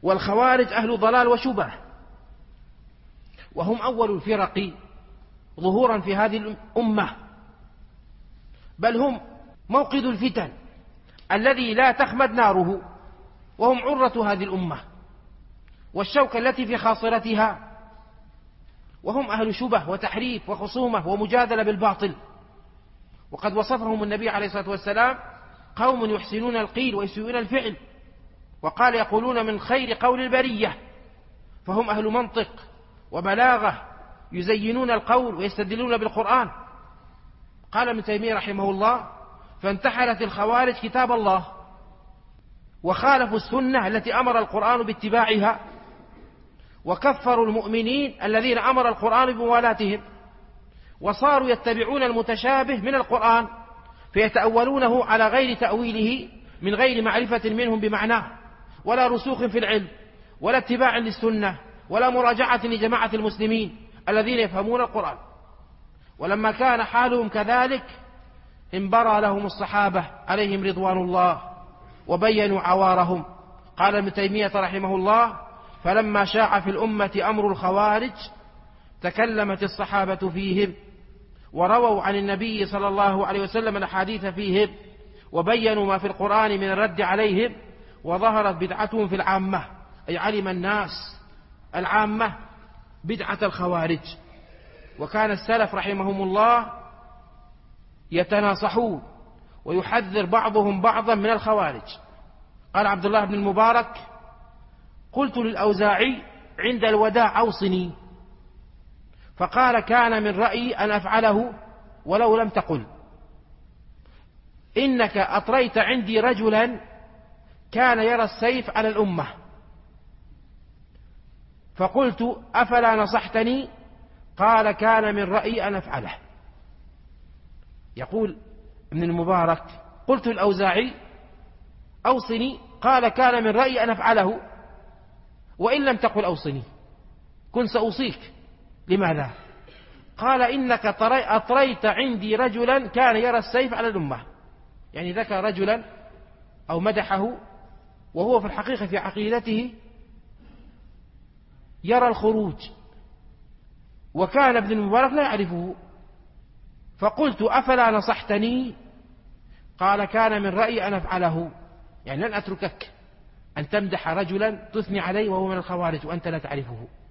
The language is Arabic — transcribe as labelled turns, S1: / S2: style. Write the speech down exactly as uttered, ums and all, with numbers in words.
S1: والخوارج أهل ضلال وشبه، وهم أول الفرق ظهورا في هذه الأمة، بل هم موقد الفتن الذي لا تخمد ناره، وهم عرة هذه الأمة والشوكة التي في خاصرتها، وهم أهل شبه وتحريف وخصومة ومجادلة بالباطل. وقد وصفهم النبي عليه الصلاة والسلام قوم يحسنون القيل ويسيئون الفعل، وقال يقولون من خير قول البرية، فهم أهل منطق وبلاغة يزينون القول ويستدلون بالقرآن. قال ابن تيمية رحمه الله: فانتحلت الخوارج كتاب الله وخالفوا السنة التي أمر القرآن باتباعها، وكفروا المؤمنين الذين أمر القرآن بموالاتهم، وصاروا يتبعون المتشابه من القرآن فيتأولونه على غير تأويله من غير معرفة منهم بمعناه، ولا رسوخ في العلم، ولا اتباع للسنة، ولا مراجعة لجماعة المسلمين الذين يفهمون القرآن. ولما كان حالهم كذلك انبرى لهم الصحابة عليهم رضوان الله وبينوا عوارهم. قال ابن تيمية رحمه الله: فلما شاع في الأمة أمر الخوارج تكلمت الصحابة فيهم، ورووا عن النبي صلى الله عليه وسلم الأحاديث فيهم، وبينوا ما في القرآن من الرد عليهم، وظهرت بدعتهم في العامة، أي علم الناس العامة بدعة الخوارج. وكان السلف رحمهم الله يتناصحون ويحذر بعضهم بعضا من الخوارج. قال عبد الله بن المبارك: قلت للأوزاعي عند الوداع أوصني، فقال: كان من رأيي أن أفعله ولو لم تقل، إنك أطريت عندي رجلا كان يرى السيف على الأمة. فقلت: أفلا نصحتني؟ قال: كان من رأيي أن أفعله. يقول ابن المبارك: قلت الأوزاعي أوصني، قال: كان من رأيي أن أفعله، وإن لم تقل أوصني كن سأوصيك. لماذا؟ قال: إنك أطريت عندي رجلا كان يرى السيف على الأمة، يعني ذكر رجلا أو مدحه وهو في الحقيقة في عقيدته يرى الخروج، وكان ابن المبارك لا يعرفه. فقلت: أفلا نصحتني؟ قال: كان من رأيي أن أفعله، يعني لن أتركك أن تمدح رجلا تثني عليه وهو من الخوارج وأنت لا تعرفه.